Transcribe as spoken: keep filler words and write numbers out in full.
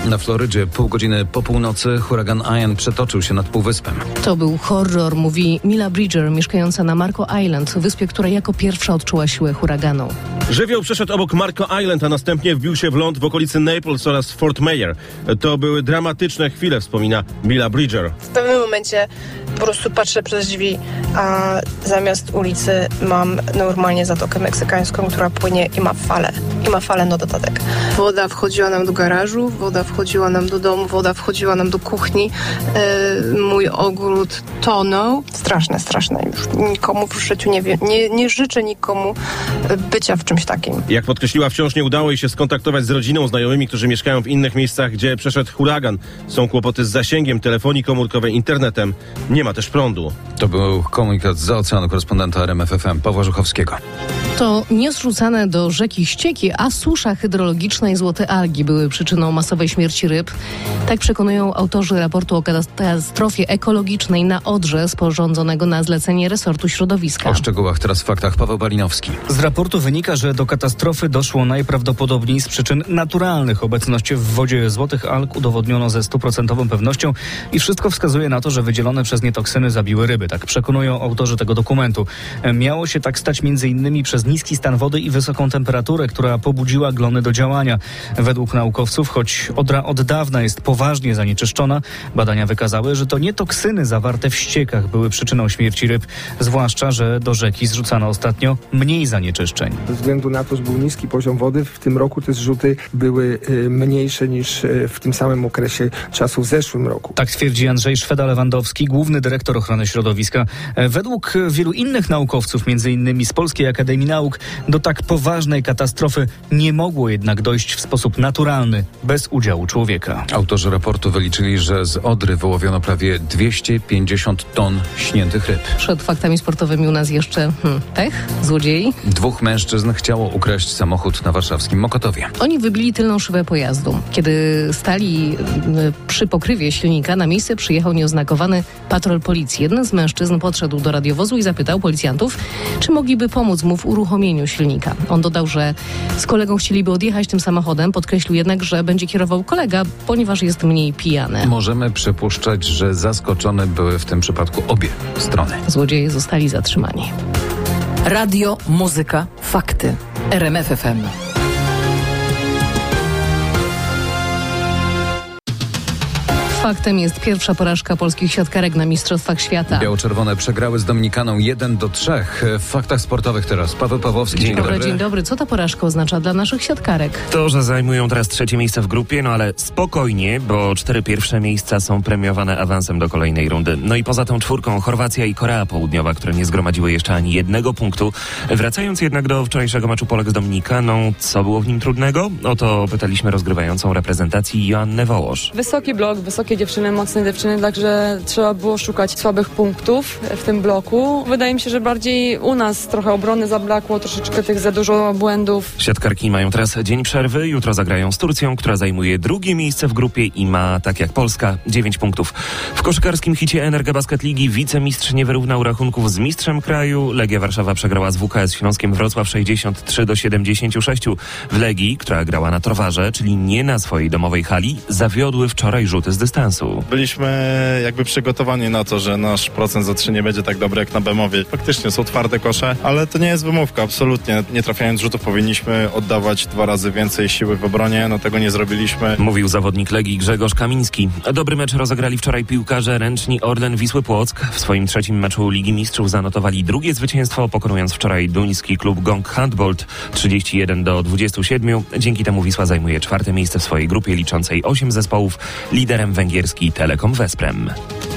Na Florydzie pół godziny po północy huragan Ian przetoczył się nad półwyspem. To był horror, mówi Mila Bridger, mieszkająca na Marco Island, wyspie, która jako pierwsza odczuła siłę huraganu. Żywioł przeszedł obok Marco Island, a następnie wbił się w ląd w okolicy Naples oraz Fort Mayer. To były dramatyczne chwile, wspomina Mila Bridger. W pewnym momencie po prostu patrzę przez drzwi, a zamiast ulicy mam normalnie Zatokę Meksykańską, która płynie i ma falę. I ma falę na dodatek. Woda wchodziła nam do garażu, woda wchodziła nam do domu, woda wchodziła nam do kuchni. Yy, mój ogród tonął. Straszne, straszne już. Nikomu w życiu nie, wie, nie, nie życzę nikomu bycia w czymś takim. Jak podkreśliła, wciąż nie udało jej się skontaktować z rodziną, znajomymi, którzy mieszkają w innych miejscach, gdzie przeszedł huragan. Są kłopoty z zasięgiem telefonii komórkowej, internetem. Nie ma też prądu. To był komunikat z oceanu korespondenta R M F F M Pawła Żuchowskiego. To niezrzucane do rzeki ścieki, a susza hydrologiczna i złote algi były przyczyną masowej śmierci ryb. Tak przekonują autorzy raportu o katastrofie ekologicznej na Odrze, sporządzonego na zlecenie resortu środowiska. O szczegółach teraz w faktach Paweł Balinowski. Z raportu wynika, że do katastrofy doszło najprawdopodobniej z przyczyn naturalnych. Obecność w wodzie złotych alg udowodniono ze stuprocentową pewnością i wszystko wskazuje na to, że wydzielone przez nie toksyny zabiły ryby. Tak przekonują autorzy tego dokumentu. Miało się tak stać między innymi przez niski stan wody i wysoką temperaturę, która pobudziła glony do działania. Według naukowców, choć Odra od dawna jest poważnie zanieczyszczona, badania wykazały, że to nie toksyny zawarte w ściekach były przyczyną śmierci ryb, zwłaszcza, że do rzeki zrzucano ostatnio mniej zanieczyszczeń. Ze względu na to, że był niski poziom wody, w tym roku te zrzuty były y, mniejsze niż y, w tym samym okresie czasu w zeszłym roku. Tak twierdzi Andrzej Szweda-Lewandowski, główny dyrektor ochrony środowiska. Według wielu innych naukowców, między innymi z Polskiej Akademii Nauk, do tak poważnej katastrofy nie mogło jednak dojść w sposób naturalny, bez udziału człowieka. Autorzy raportu wyliczyli, że z Odry wyłowiono prawie dwieście pięćdziesiąt ton śniętych ryb. Przed faktami sportowymi u nas jeszcze hmm, pech, złodziei. Dwóch mężczyzn chciało ukraść samochód na warszawskim Mokotowie. Oni wybili tylną szybę pojazdu. Kiedy stali przy pokrywie silnika, na miejsce przyjechał nieoznakowany patrol policji. Jeden z mężczyzn podszedł do radiowozu i zapytał policjantów, czy mogliby pomóc mu w uruchomieniu silnika. On dodał, że z kolegą chcieliby odjechać tym samochodem. Podkreślił jednak, że będzie kierował kolega, ponieważ jest mniej pijany. Możemy przypuszczać, że zaskoczone były w tym przypadku obie strony. Złodzieje zostali zatrzymani. Radio, muzyka, fakty. R M F F M. Faktem jest pierwsza porażka polskich siatkarek na Mistrzostwach Świata. Biało-czerwone przegrały z Dominikaną jeden do trzech. W faktach sportowych teraz Paweł Pawłowski. Dzień, dzień dobry. dobry. Dzień dobry. Co ta porażka oznacza dla naszych siatkarek? To, że zajmują teraz trzecie miejsce w grupie, no ale spokojnie, bo cztery pierwsze miejsca są premiowane awansem do kolejnej rundy. No i poza tą czwórką Chorwacja i Korea Południowa, które nie zgromadziły jeszcze ani jednego punktu. Wracając jednak do wczorajszego meczu Polek z Dominikaną, co było w nim trudnego? O to pytaliśmy rozgrywającą reprezentacji Joannę Wołosz. Wysoki blok, wysokie dziewczyny, mocne dziewczyny, także trzeba było szukać słabych punktów w tym bloku. Wydaje mi się, że bardziej u nas trochę obrony zabrakło, troszeczkę tych za dużo błędów. Siatkarki mają teraz dzień przerwy, jutro zagrają z Turcją, która zajmuje drugie miejsce w grupie i ma, tak jak Polska, dziewięć punktów. W koszykarskim hicie Energa Basket Ligi wicemistrz nie wyrównał rachunków z mistrzem kraju. Legia Warszawa przegrała z W K S Śląskiem Wrocław sześćdziesiąt trzy do siedemdziesięciu sześciu. W Legii, która grała na Torwarze, czyli nie na swojej domowej hali, zawiodły wczoraj rzuty z dystansu. Byliśmy jakby przygotowani na to, że nasz procent za trzy nie będzie tak dobry jak na Bemowie. Faktycznie są twarde kosze, ale to nie jest wymówka, absolutnie. Nie trafiając rzutów powinniśmy oddawać dwa razy więcej siły w obronie, no tego nie zrobiliśmy. Mówił zawodnik Legii Grzegorz Kamiński. Dobry mecz rozegrali wczoraj piłkarze ręczni Orlen Wisły Płock. W swoim trzecim meczu Ligi Mistrzów zanotowali drugie zwycięstwo, pokonując wczoraj duński klub Gong Handbolt trzydzieści jeden do dwudziestu siedmiu. Dzięki temu Wisła zajmuje czwarte miejsce w swojej grupie liczącej osiem zespołów. Liderem węgierski Telekom Wesprem.